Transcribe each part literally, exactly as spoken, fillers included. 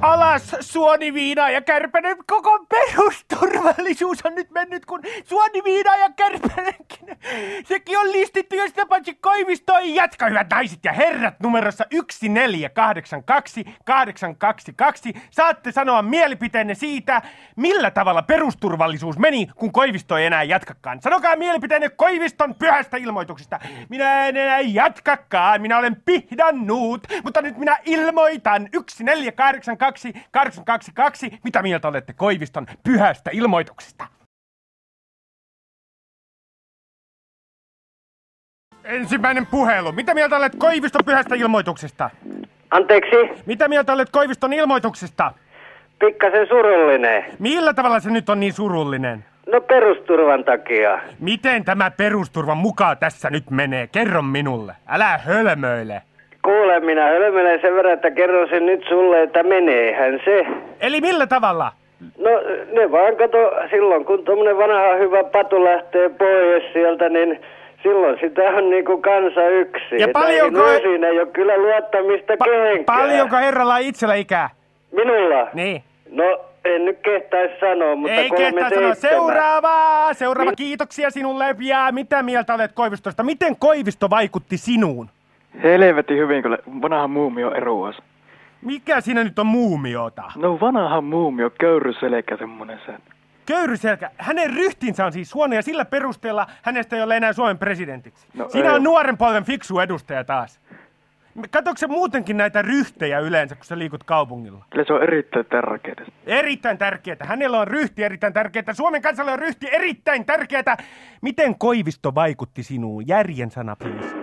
Alas Suoniviina ja Kärpänen, koko perusturvallisuus on nyt mennyt, kun Suoniviina ja Kärpänenkin. Sekin on listitty, jos sitä paitsi Koivisto ei jatka, hyvät naiset ja herrat, numerossa yksi neljä kahdeksan kaksi kahdeksan kaksi kaksi. Saatte sanoa mielipiteenne siitä, millä tavalla perusturvallisuus meni, kun Koivisto ei enää jatkakaan. Sanokaa mielipiteenne Koiviston pyhästä ilmoituksesta. Minä en enää jatkakaan, minä olen pihdannut, mutta nyt minä ilmoitan yksi neljä kahdeksan kaksi kahdeksan kaksi kaksi. Mitä mieltä olette Koiviston pyhästä ilmoituksesta? Ensimmäinen puhelu. Mitä mieltä olet Koiviston pyhästä ilmoituksesta? Anteeksi? Mitä mieltä olet Koiviston ilmoituksesta? Pikkasen surullinen. Millä tavalla se nyt on niin surullinen? No perusturvan takia. Miten tämä perusturvan mukaan tässä nyt menee? Kerro minulle. Älä hölmöile. Kuule, minä hölmöilen sen verran, että kerron sen nyt sulle, että meneehän se. Eli millä tavalla? No ne vaan kato, silloin kun tommonen vanha hyvä patu lähtee pois sieltä, niin silloin sitä on niinku kansa yksi. Ja paljonko... Siinä ei ole kyllä luottamista pa- kehenkään. Paljonko herralla itsellä ikää? Minulla? Niin. No en nyt kehtaisi sanoa, mutta ei kehtaisi sanoa. Seuraava, seuraava niin. Kiitoksia sinulle. Ja mitä mieltä olet Koivistosta? Miten Koivisto vaikutti sinuun? Helvetin hyvin, kun vanha muumio eroas. Mikä siinä nyt on muumiota? No vanha muumio, köyryselkä semmonen sen. Köyryselkä? Hänen ryhtinsä on siis huono ja sillä perusteella hänestä ei ole enää Suomen presidentiksi. No Siinä ei. on nuoren polven fiksu edustaja taas. Katsoitko se muutenkin näitä ryhtejä yleensä, kun sä liikut kaupungilla? Kyllä se on erittäin tärkeää. Erittäin tärkeää. Hänellä on ryhti erittäin tärkeää. Suomen kansalle on ryhti erittäin tärkeää. Miten Koivisto vaikutti sinuun? Järjen sana, please.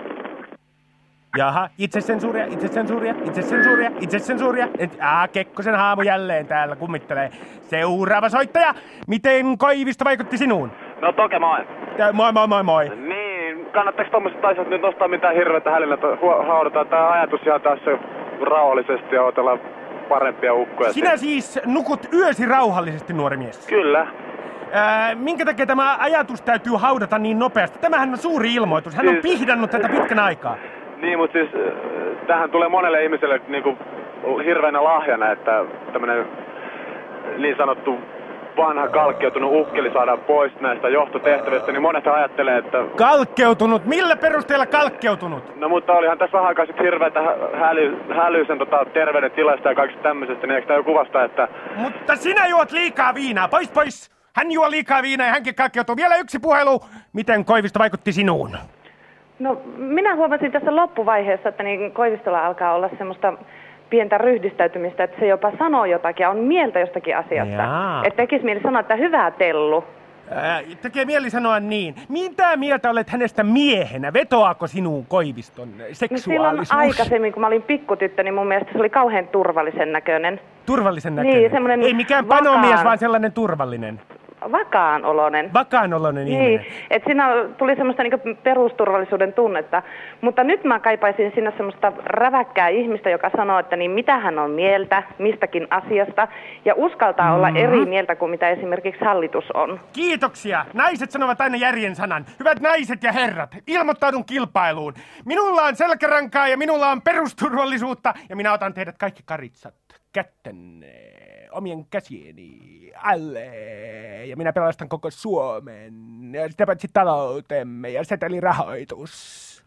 Jaha, itsesensuuria, itsesensuuria, itsesensuuria, itsesensuuria. Ah, Kekkosen haamu jälleen täällä kummittelee. Seuraava soittaja. Miten Koivisto vaikutti sinuun? No toke moi. Ja, moi moi moi moi. Niin, kannattaako tommoset asiat nyt nostaa mitään hirveätä hälinä, että haudataan tää ajatus ihan tässä rauhallisesti ja otellaan parempia ukkoja. Sinä siis nukut yösi rauhallisesti, nuori mies? Kyllä. Ää, minkä takia tämä ajatus täytyy haudata niin nopeasti? Tämähän on suuri ilmoitus. Hän on siis... pihdannut tätä pitkän aikaa. Niin, mutta siis tähän tulee monelle ihmiselle niinku hirveänä lahjana, että tämmönen niin sanottu vanha kalkkeutunut ukkeli saadaan pois näistä johtotehtävistä, niin monet ajattelee, että... Kalkkeutunut? Millä perusteella kalkkeutunut? No mutta olihan tässä vähän aikaa sitten hirveätä häly, häly sen tota, terveydentilasta ja kaikista tämmöisestä, niin eikö tämä jo kuvasta, että... Mutta sinä juot liikaa viinaa. Pois, pois! Hän juo liikaa viinaa ja hänkin kalkkeutuu. Vielä yksi puhelu. Miten Koivisto vaikutti sinuun? No minä huomasin tässä loppuvaiheessa, että niin Koivistolla alkaa olla semmoista pientä ryhdistäytymistä, että se jopa sanoo jotakin ja on mieltä jostakin asiasta. Että tekisi mieli sanoa, että hyvä Tellu. Ää, tekee mieli sanoa niin. Mitä mieltä olet hänestä miehenä? Vetoaako sinuun Koiviston seksuaalisuus? No silloin aikaisemmin, kun mä olin pikkutyttö, niin mun mielestä se oli kauhean turvallisen näköinen. Turvallisen näköinen? Niin, semmoinen ei mikään panomies, vaan sellainen turvallinen. Vakaanoloinen. Vakaanoloinen niin, ihminen. Että siinä tuli semmoista niinku perusturvallisuuden tunnetta. Mutta nyt mä kaipaisin siinä semmoista räväkkää ihmistä, joka sanoo, että niin mitä hän on mieltä mistäkin asiasta. Ja uskaltaa mm-hmm. olla eri mieltä kuin mitä esimerkiksi hallitus on. Kiitoksia. Naiset sanovat aina järjen sanan. Hyvät naiset ja herrat, ilmoittaudun kilpailuun. Minulla on selkärankaa ja minulla on perusturvallisuutta. Ja minä otan teidät kaikki karitsat kättenne omien käsieni alle. Ja minä pelastan koko Suomen ja sitä paitsi taloutemme ja setelirahoitus.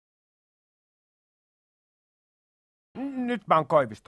Nyt mä oon Koivisto.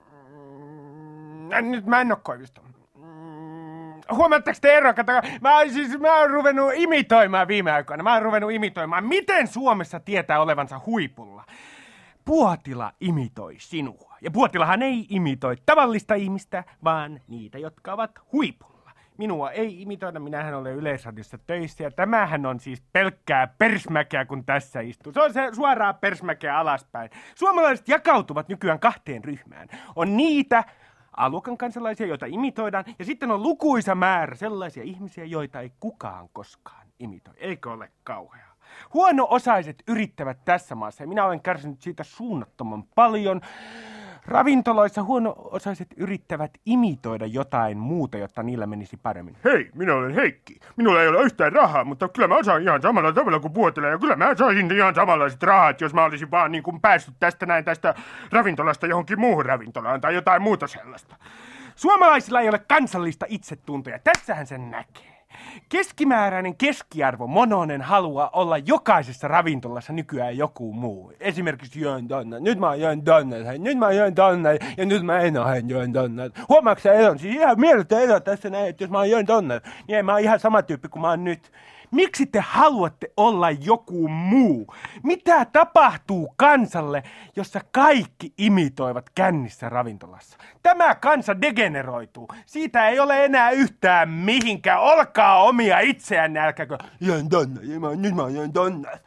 Nyt mä en oo Koivisto. Huomaatteko te eroa? Mä oon siis, mä oon ruvennut imitoimaan viime aikoina. Mä oon ruvennut imitoimaan. Miten Suomessa tietää olevansa huipulla? Puotila imitoi sinua. Ja Puotilahan ei imitoi tavallista ihmistä, vaan niitä, jotka ovat huipulla. Minua ei imitoida, minähän olen Yleisradiossa töissä ja tämähän on siis pelkkää persmäkeä, kun tässä istuu. Se on se suoraa persmäkeä alaspäin. Suomalaiset jakautuvat nykyään kahteen ryhmään. On niitä A-luokan kansalaisia, joita imitoidaan, ja sitten on lukuisa määrä sellaisia ihmisiä, joita ei kukaan koskaan imitoi. Eikö ole kauheaa? Huono-osaiset yrittävät tässä maassa, ja minä olen kärsinyt siitä suunnattoman paljon. Ravintoloissa huono-osaiset yrittävät imitoida jotain muuta, jotta niillä menisi paremmin. Hei, minä olen Heikki. Minulla ei ole yhtään rahaa, mutta kyllä mä osaan ihan samalla tavalla kuin Puotila. Ja kyllä mä saisin ihan samanlaiset rahat, jos mä olisin vaan niin kuin päässyt tästä näin tästä ravintolasta johonkin muuhun ravintolaan tai jotain muuta sellaista. Suomalaisilla ei ole kansallista itsetuntoa. Tässähän sen näkee. Keskimääräinen keskiarvo mononen haluaa olla jokaisessa ravintolassa nykyään joku muu. Esimerkiksi Jön Donner. Nyt mä oon Donner. Nyt mä oon Donner. Ja nyt mä en ole Jön Donner. Huomaatko sä eron? Siis ihan mieltä ero tässä näin, että jos mä oon Jön Donner, niin mä oon ihan sama tyyppi kuin mä oon nyt. Miksi te haluatte olla joku muu? Mitä tapahtuu kansalle, jossa kaikki imitoivat kännissä ravintolassa? Tämä kansa degeneroituu. Siitä ei ole enää yhtään mihinkään. Olkaa omia itseään, älkääkö Jön Donner, nyt mä oon Jön Donner.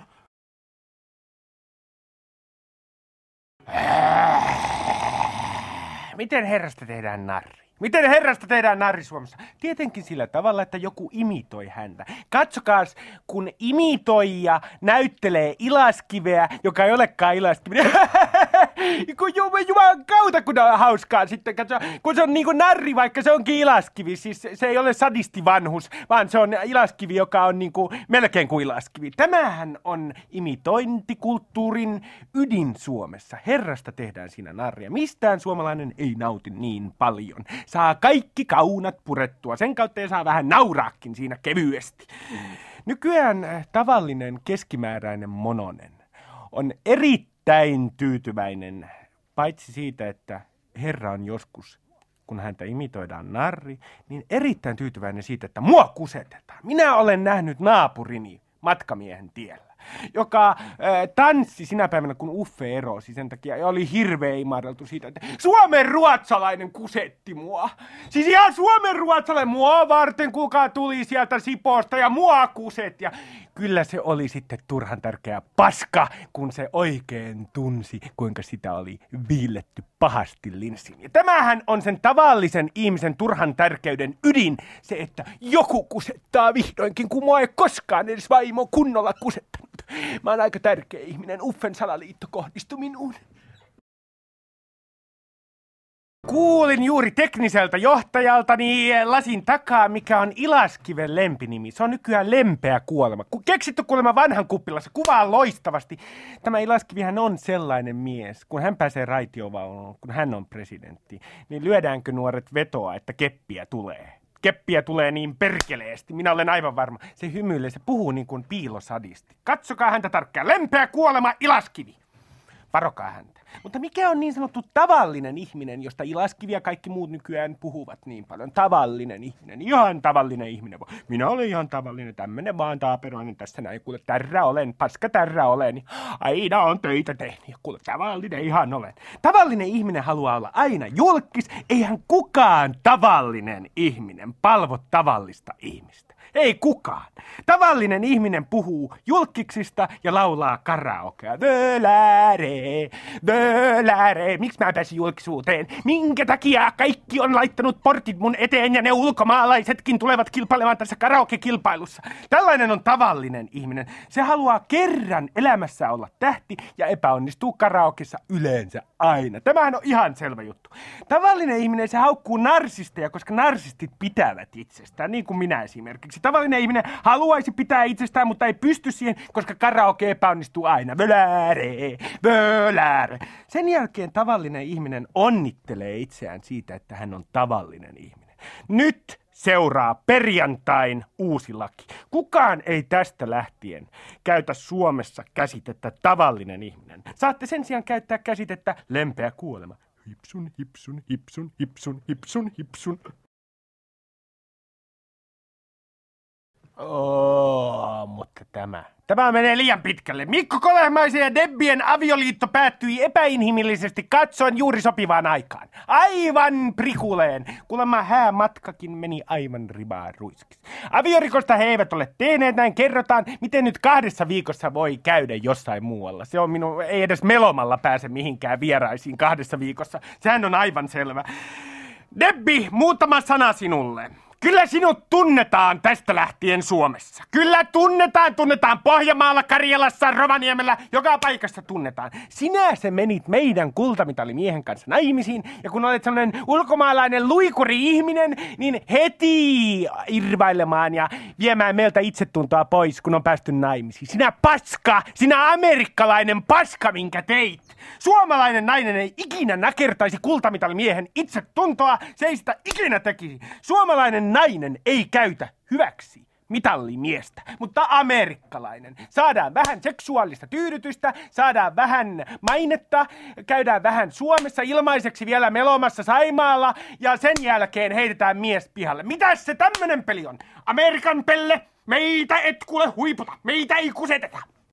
Miten herrasta tehdään narri? Miten herrasta tehdään narri Suomessa? Tietenkin sillä tavalla, että joku imitoi häntä. Katsokaas, kun imitoija näyttelee Ilaskiveä, joka ei olekaan Ilaskiveä. kun juman kautta, kun on hauskaa sitten. Katso, kun se on niin kuin narri, vaikka se onkin Ilaskivi. Siis se ei ole sadistivanhus, vaan se on Ilaskivi, joka on niin kuin melkein kuin Ilaskivi. Tämähän on imitointikulttuurin ydin Suomessa. Herrasta tehdään siinä narria. Mistään suomalainen ei nauti niin paljon. Saa kaikki kaunat purettua. Sen kautta saa vähän nauraakin siinä kevyesti. Nykyään tavallinen keskimääräinen mononen on erittäin tyytyväinen, paitsi siitä, että herra on joskus, kun häntä imitoidaan narri, niin erittäin tyytyväinen siitä, että mua kusetetaan. Minä olen nähnyt naapurini matkamiehen tiellä, joka äh, tanssi sinä päivänä, kun Uffe erosi sen takia, ja oli hirveä imarreltu siitä, että Suomen ruotsalainen kusetti mua. Siis ihan Suomen ruotsalainen mua varten, kuka tuli sieltä Sipoosta ja mua kusetti. Ja kyllä se oli sitten turhan tärkeä paska, kun se oikein tunsi, kuinka sitä oli viilletty pahasti linssiin. Ja tämähän on sen tavallisen ihmisen turhan tärkeyden ydin, se, että joku kusettaa vihdoinkin, kun mua ei koskaan edes vaimo kunnolla kusettanut. Mä oon aika tärkeä ihminen. Uffen salaliitto kohdistui minuun. Kuulin juuri tekniseltä johtajaltani lasin takaa, mikä on Ilaskiven lempinimi. Se on nykyään Lempeä kuolema. Keksitty kuolema vanhan kuppilassa. Kuvaa loistavasti. Tämä Ilaskivihän on sellainen mies, kun hän pääsee raitiovaunuun, kun hän on presidentti, niin lyödäänkö nuoret vetoa, että keppiä tulee? Keppiä tulee niin perkeleesti. Minä olen aivan varma. Se hymyilee, se puhuu niin kuin piilosadisti. Katsokaa häntä tarkkaan. Lempeä kuolema Ilaskivi. Varokaa häntä. Mutta mikä on niin sanottu tavallinen ihminen, josta Ilaskivi ja kaikki muut nykyään puhuvat niin paljon? Tavallinen ihminen. Ihan tavallinen ihminen. Minä olen ihan tavallinen. Tämmönen vaan taaperoinen tässä näin. Kuule, tärrä olen. Paska tärrä olen. Aina on töitä tehnyt. Kuule, tavallinen ihan olen. Tavallinen ihminen haluaa olla aina julkis. Eihän kukaan tavallinen ihminen palvo tavallista ihmistä. Ei kukaan. Tavallinen ihminen puhuu julkiksista ja laulaa karaokea. Völäre, völäre. Miksi mä pääsin julkisuuteen? Minkä takia kaikki on laittanut portit mun eteen ja ne ulkomaalaisetkin tulevat kilpailemaan tässä karaoke-kilpailussa? Tällainen on tavallinen ihminen. Se haluaa kerran elämässä olla tähti ja epäonnistuu karaokessa yleensä aina. Tämähän on ihan selvä juttu. Tavallinen ihminen se haukkuu narsisteja, koska narsistit pitävät itsestään, niin kuin minä esimerkiksi. Tavallinen ihminen haluaisi pitää itsestään, mutta ei pysty siihen, koska karaoke epäonnistuu aina. Völäre, völäre. Sen jälkeen tavallinen ihminen onnittelee itseään siitä, että hän on tavallinen ihminen. Nyt seuraa perjantain uusi laki. Kukaan ei tästä lähtien käytä Suomessa käsitettä tavallinen ihminen. Saatte sen sijaan käyttää käsitettä lempeä kuolema. Hipsun, hipsun, hipsun, hipsun, hipsun, hipsun. Oo, mutta tämä. Tämä menee liian pitkälle. Mikko Kolehmaisen ja Debbien avioliitto päättyi epäinhimillisesti katsoen juuri sopivaan aikaan. Aivan prikuleen. Kuulemma häämatkakin meni aivan ribaan ruiskis. Aviorikosta he eivät ole tehneet, näin kerrotaan. Miten nyt kahdessa viikossa voi käydä jossain muualla? Se on minun, ei edes melomalla pääse mihinkään vieraisiin kahdessa viikossa. Sehän on aivan selvä. Debbi, muutama sana sinulle. Kyllä sinut tunnetaan tästä lähtien Suomessa. Kyllä tunnetaan, tunnetaan Pohjanmaalla, Karjalassa, Rovaniemellä, joka paikassa tunnetaan. Sinä se menit meidän kultamitallimiehen kanssa naimisiin, ja kun olet sellainen ulkomaalainen luikuri-ihminen, niin heti irvailemaan ja viemään meiltä itsetuntoa pois, kun on päästy naimisiin. Sinä paska, sinä amerikkalainen paska, minkä teit. Suomalainen nainen ei ikinä nakertaisi kultamitallimiehen itsetuntoa, se ei sitä ikinä tekisi. Suomalainen nainen ei käytä hyväksi mitallimiestä, mutta amerikkalainen. Saadaan vähän seksuaalista tyydytystä, saadaan vähän mainetta, käydään vähän Suomessa ilmaiseksi vielä melomassa Saimaalla ja sen jälkeen heitetään mies pihalle. Mitäs se tämmönen peli on? Amerikan pelle, meitä et kuule huiputa, meitä ei kuseteta.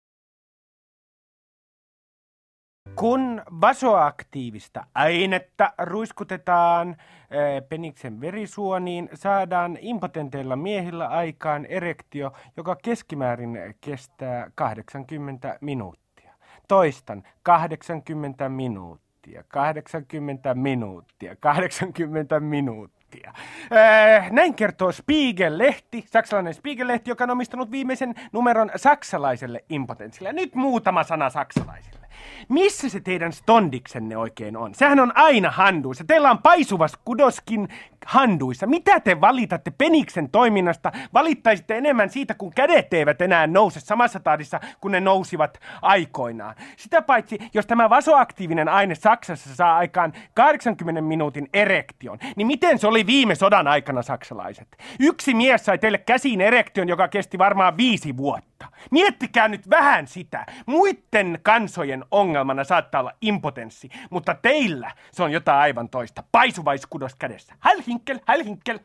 Kun vasoaktiivista ainetta ruiskutetaan äh, peniksen verisuoniin, saadaan impotenteilla miehillä aikaan erektio, joka keskimäärin kestää kahdeksankymmentä minuuttia. Toistan, kahdeksankymmentä minuuttia, kahdeksankymmentä minuuttia, kahdeksankymmentä minuuttia. Äh, näin kertoo Spiegel-lehti, saksalainen Spiegel-lehti, joka on omistanut viimeisen numeron saksalaiselle impotenssille. Nyt muutama sana saksalaisille. Missä se teidän stondiksenne oikein on? Sehän on aina handuissa. Teillä on paisuva skudoskin handuissa. Mitä te valitatte peniksen toiminnasta? Valittaisitte enemmän siitä, kun kädet eivät enää nouse samassa tahdissa, kun ne nousivat aikoinaan. Sitä paitsi, jos tämä vasoaktiivinen aine Saksassa saa aikaan kahdeksankymmenen minuutin erektion, niin miten se oli viime sodan aikana saksalaiset? Yksi mies sai teille käsiin erektion, joka kesti varmaan viisi vuotta. Miettikää nyt vähän sitä. Muitten kansojen ongelmana saattaa olla impotenssi, mutta teillä se on jotain aivan toista. Paisuvaiskudos kädessä. Heilhinkel, heilhinkel.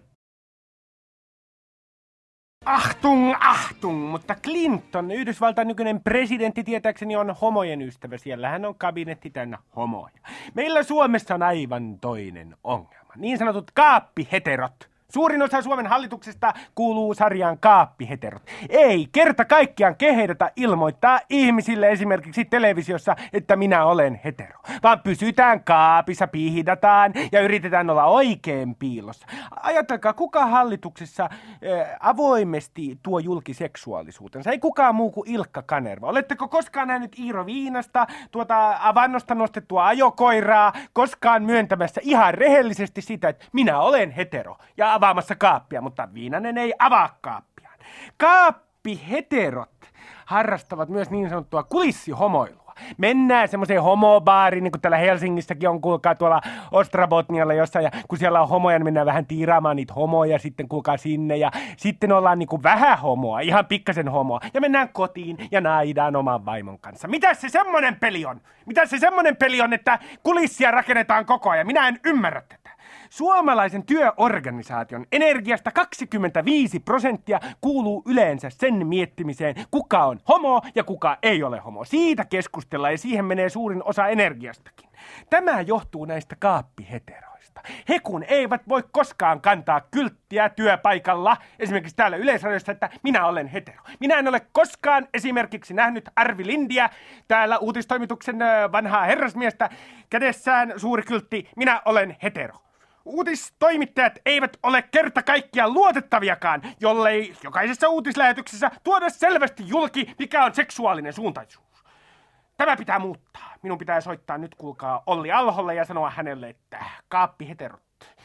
Achtung, achtung, mutta Clinton, Yhdysvaltain nykyinen presidentti, tietääkseni on homojen ystävä. Siellähän on kabinetti täynnä homoja. Meillä Suomessa on aivan toinen ongelma. Niin sanotut kaappiheterot. Suurin osa Suomen hallituksesta kuuluu sarjaan kaappiheterot. Ei kerta kaikkiaan kehdetä ilmoittaa ihmisille esimerkiksi televisiossa, että minä olen hetero. Vaan pysytään kaapissa, pihidataan ja yritetään olla oikein piilossa. Ajatelkaa, kuka hallituksessa äh, avoimesti tuo julkiseksuaalisuutensa? Ei kukaan muu kuin Ilkka Kanerva. Oletteko koskaan nähnyt Iiro Viinasta, tuota avannosta nostettua ajokoiraa, koskaan myöntämässä ihan rehellisesti sitä, että minä olen hetero ja avaamassa kaappia, mutta Viinanen ei avaa kaappiaan. Kaappiheterot harrastavat myös niin sanottua kulissihomoilua. Mennään semmoiseen homobaariin, niin kuin täällä Helsingissäkin on, kuulkaa tuolla Ostrabotnialla jossain, ja kun siellä on homoja, niin mennään vähän tiiraamaan niitä homoja, sitten kuulkaa sinne, ja sitten ollaan niin kuin vähän homoa, ihan pikkasen homoa, ja mennään kotiin ja naidaan oman vaimon kanssa. Mitä se semmonen peli on? Mitä se semmonen peli on, että kulissia rakennetaan koko ajan? Minä en ymmärrä tätä. Suomalaisen työorganisaation energiasta kaksikymmentäviisi prosenttia kuuluu yleensä sen miettimiseen, kuka on homo ja kuka ei ole homo. Siitä keskustellaan ja siihen menee suurin osa energiastakin. Tämä johtuu näistä kaappiheteroista. He kun eivät voi koskaan kantaa kylttiä työpaikalla, esimerkiksi täällä Yleisradiossa, että minä olen hetero. Minä en ole koskaan esimerkiksi nähnyt Arvi Lindiä, täällä uutistoimituksen vanhaa herrasmiestä, kädessään suuri kyltti, minä olen hetero. Uutistoimittajat eivät ole kerta kaikkiaan luotettaviakaan, jollei jokaisessa uutislähetyksessä tuoda selvästi julki, mikä on seksuaalinen suuntaisuus. Tämä pitää muuttaa. Minun pitää soittaa nyt, kuulkaa, Olli Alholle ja sanoa hänelle, että kaappiheterot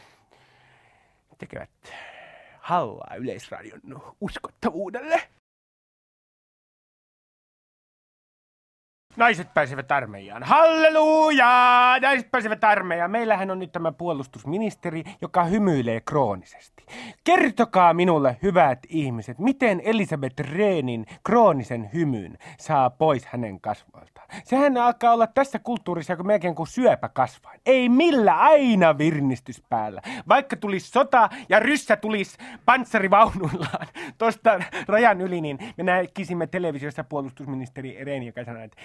tekevät hallaa Yleisradion uskottavuudelle. Naiset pääsevät armeijaan. Halleluja! Naiset pääsevät armeijaan. Meillähän on nyt tämä puolustusministeri, joka hymyilee kroonisesti. Kertokaa minulle, hyvät ihmiset, miten Elisabeth Rehnin kroonisen hymyn saa pois hänen kasvoiltaan. Sehän alkaa olla tässä kulttuurissa kuin melkein kuin syöpäkasvain. Ei millä, aina virnistys päällä. Vaikka tulisi sota ja ryssä tulisi panssarivaunuillaan tuosta rajan yli, niin me näkisimme televisiossa puolustusministeri Rehn, joka sanoo, että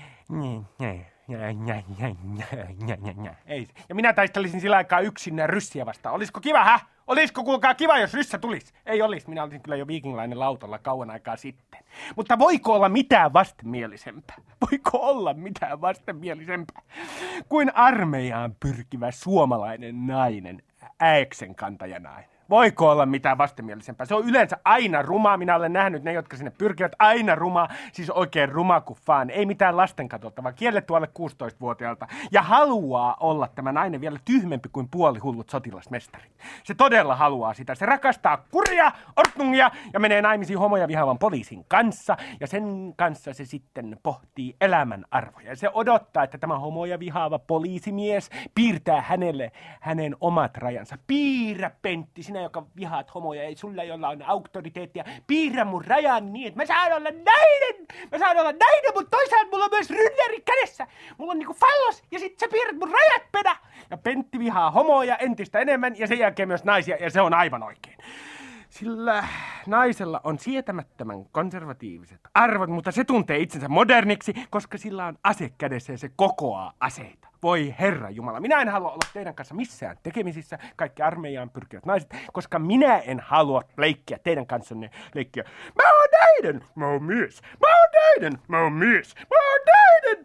ei. Ja minä taistelisin sillä aikaa yksin ryssiä vastaan. Olisiko kiva, hä? Olisiko, kuulkaa, kiva, jos ryssä tulisi? Ei olisi. Minä olisin kyllä jo viikinglainen lautolla kauan aikaa sitten. Mutta voiko olla mitään vastenmielisempää? Voiko olla mitään vastenmielisempää kuin armeijaan pyrkivä suomalainen nainen, äeksen kantajanainen? Voiko olla mitään vastenmielisempää? Se on yleensä aina rumaa. Minä olen nähnyt ne, jotka sinne pyrkivät, aina rumaa. Siis oikein ruma kuin vaan. Ei mitään lasten katolta, vaan kielletty alle kuusitoistavuotiaalta. Ja haluaa olla tämä nainen vielä tyhmempi kuin puolihullut sotilasmestarit. Se todella haluaa sitä. Se rakastaa kuria, ortungia ja menee naimisiin homoja vihaavan poliisin kanssa. Ja sen kanssa se sitten pohtii elämän arvoja. Ja se odottaa, että tämä homoja vihaava poliisimies piirtää hänelle hänen omat rajansa. Piirrä, Pentti, sinä joka vihaat homoja, ei sulla jolla on auktoriteettia. Piirrä mun rajan niin, että mä saan olla nainen. Mä saan olla nainen, mutta toisaalta mulla on myös rynnäri kädessä. Mulla on niinku fallos ja sit sä piirrät mun rajat, pedä. Ja Pentti vihaa homoja entistä enemmän ja sen jälkeen myös naisia ja se on aivan oikein. Sillä naisella on sietämättömän konservatiiviset arvot, mutta se tuntee itsensä moderniksi, koska sillä on ase kädessä ja se kokoaa aseita. Voi Herra Jumala, minä en halua olla teidän kanssa missään tekemisissä, kaikki armeijaan pyrkivät naiset, koska minä en halua leikkiä teidän kanssanne leikkiä. Mä oon nainen, mä oon mies, mä oon nainen, mä oon mies, mä oon nainen.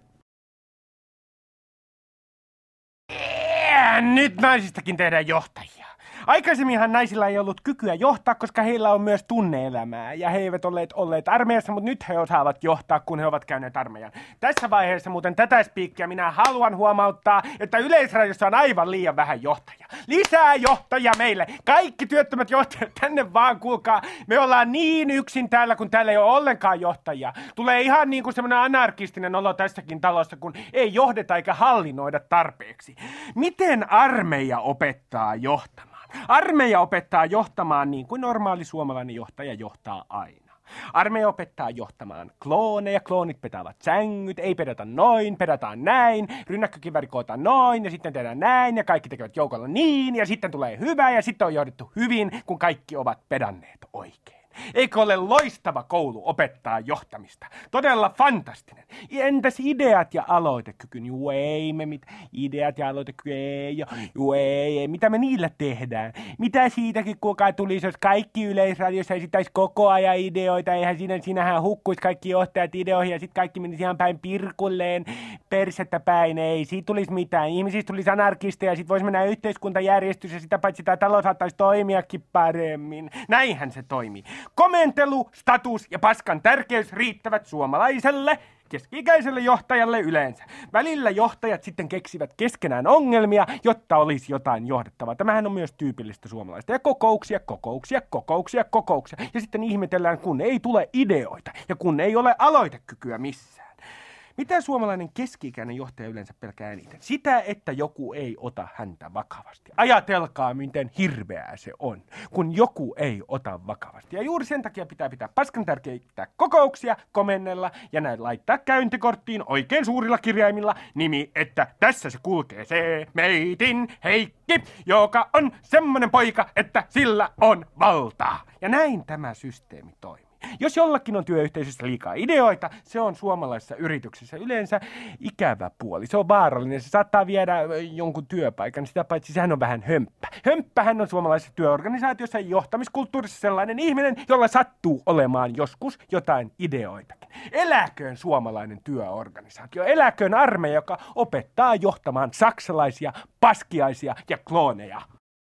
Yeah, nyt naisistakin tehdään johtajia. Aikaisemminhan naisilla ei ollut kykyä johtaa, koska heillä on myös tunne-elämää ja he eivät olleet olleet armeijassa, mutta nyt he osaavat johtaa, kun he ovat käyneet armeijan. Tässä vaiheessa muuten tätä spiikkiä minä haluan huomauttaa, että Yleisradiossa on aivan liian vähän johtajia. Lisää johtajia meille! Kaikki työttömät johtajat tänne vaan, kuulkaa. Me ollaan niin yksin täällä, kun täällä ei ole ollenkaan johtajia. Tulee ihan niin kuin semmoinen anarkistinen olo tässäkin talossa, kun ei johdeta eikä hallinnoida tarpeeksi. Miten armeija opettaa johtamaan? Armeija opettaa johtamaan niin kuin normaali suomalainen johtaja johtaa aina. Armeija opettaa johtamaan klooneja, kloonit petaavat sängyt, ei pedata noin, pedataan näin, rynnäkkökiväri kootaan noin ja sitten tehdään näin ja kaikki tekevät joukolla niin ja sitten tulee hyvä ja sitten on johdettu hyvin, kun kaikki ovat pedanneet oikein. Eikö ole loistava koulu opettaa johtamista? Todella fantastinen. Entäs ideat ja aloitekyky? Juu ei me mit. Ideat ja aloitekyky ei. Juu ei, ei. Mitä me niillä tehdään? Mitä siitäkin kukaan tulisi, jos kaikki Yleisradiossa esittäisi koko ajan ideoita? Eihän siinä, siinähän hukkuisi kaikki johtajat ideoihin ja sitten kaikki menisi ihan päin pirkulleen, persettä päin. Ei siitä tulisi mitään. Ihmisistä tulisi anarkisteja ja sitten voisi mennä yhteiskuntajärjestys ja sitä paitsi tämä talo saattaisi toimiakin paremmin. Näinhän se toimii. Komentelu, status ja paskan tärkeys riittävät suomalaiselle keski-ikäiselle johtajalle yleensä. Välillä johtajat sitten keksivät keskenään ongelmia, jotta olisi jotain johdettavaa. Tämähän on myös tyypillistä suomalaista. Ja kokouksia, kokouksia, kokouksia, kokouksia. Ja sitten ihmetellään, kun ei tule ideoita ja kun ei ole aloitekykyä missään. Mitä suomalainen keski-ikäinen johtaja yleensä pelkää eniten? Sitä, että joku ei ota häntä vakavasti. Ajatelkaa, miten hirveää se on, kun joku ei ota vakavasti. Ja juuri sen takia pitää pitää paskan tärkeitä kokouksia, komennella ja näin laittaa käyntikorttiin oikein suurilla kirjaimilla nimi, että tässä se kulkee se meitin Heikki, joka on semmonen poika, että sillä on valtaa. Ja näin tämä systeemi toimii. Jos jollakin on työyhteisössä liikaa ideoita, se on suomalaisessa yrityksessä yleensä ikävä puoli. Se on vaarallinen, se saattaa viedä jonkun työpaikan, sitä paitsi sehän on vähän hömppä. Hömppähän on suomalaisessa työorganisaatiossa ja johtamiskulttuurissa sellainen ihminen, jolla sattuu olemaan joskus jotain ideoitakin. Eläköön suomalainen työorganisaatio, eläköön armeija, joka opettaa johtamaan saksalaisia, paskiaisia ja klooneja.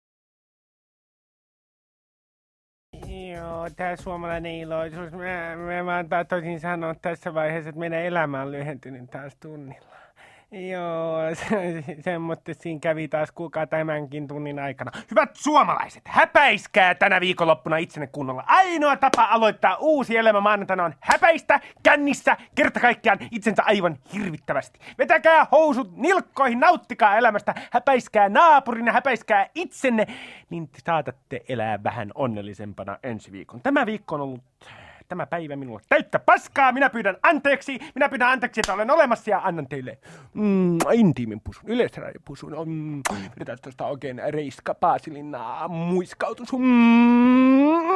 Joo, tää suomalainen iloisuus. Mä, mä, mä vaan toisin sanoa tässä vaiheessa, että meidän elämä on lyhentynyt taas tunnilla. Joo, se, semmoista siinä kävi taas kuulkaa tämänkin tunnin aikana. Hyvät suomalaiset, häpäiskää tänä viikonloppuna itsenne kunnolla. Ainoa tapa aloittaa uusi elämä maanantaina on häpäistä kännissä kerta kaikkiaan itsensä aivan hirvittävästi. Vetäkää housut nilkkoihin, nauttikaa elämästä, häpäiskää naapurina, häpäiskää itsenne, niin te saatatte elää vähän onnellisempana ensi viikon. Tämä viikko on ollut... Tämä päivä minulle täyttä paskaa. Minä pyydän anteeksi. Minä pyydän anteeksi, että olen olemassa ja annan teille mm, intiimin pusun, yleisradiopusun. Mm, pidetään tuosta oikein Reiska Paasilinna muiskautus. Mm.